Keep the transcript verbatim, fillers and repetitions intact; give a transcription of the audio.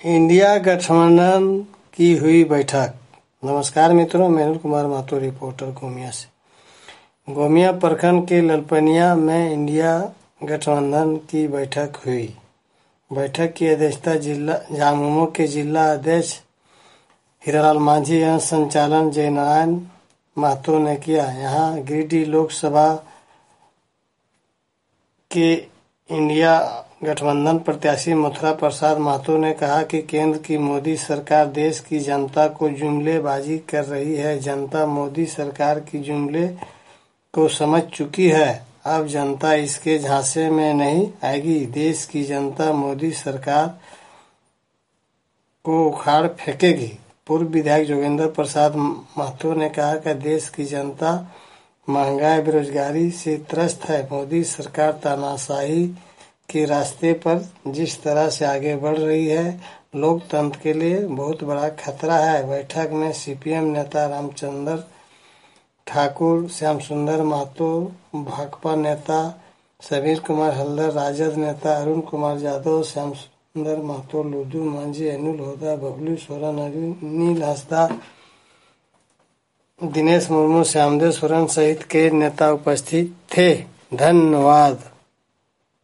India गठबंधन की हुई बैठक। नमस्कार मित्रों, मेहुल कुमार महतो, रिपोर्टर गोमिया से। गोमिया प्रखंड के ललपनिया में इंडिया गठबंधन की बैठक हुई। बैठक की अध्यक्षता जिला झामुमो के जिला अध्यक्ष हीरालाल मांझी एवं संचालन जयनारायण महतो ने किया। यहाँ गिरिडीह लोकसभा के इंडिया गठबंधन प्रत्याशी मथुरा प्रसाद महतो ने कहा कि केंद्र की मोदी सरकार देश की जनता को जुमलेबाजी कर रही है। जनता मोदी सरकार की जुमले को समझ चुकी है। अब जनता इसके झांसे में नहीं आएगी। देश की जनता मोदी सरकार को उखाड़ फेंकेगी। पूर्व विधायक जोगेंद्र प्रसाद महतो ने कहा कि देश की जनता महंगाई बेरोजगारी से त्रस्त है। मोदी सरकार तानाशाही के रास्ते पर जिस तरह से आगे बढ़ रही है, लोकतंत्र के लिए बहुत बड़ा खतरा है। बैठक में सीपीएम नेता रामचंद्र ठाकुर, श्याम सुंदर महतो, भाकपा नेता समीर कुमार हल्दर, राजद नेता अरुण कुमार यादव, श्याम सुंदर महतो, लुदू मांझी, अनिल होदा, बबलू सोरेन, अनिल हंसदा, दिनेश मुर्मू, श्यामदेव सोरेन सहित के नेता उपस्थित थे। धन्यवाद।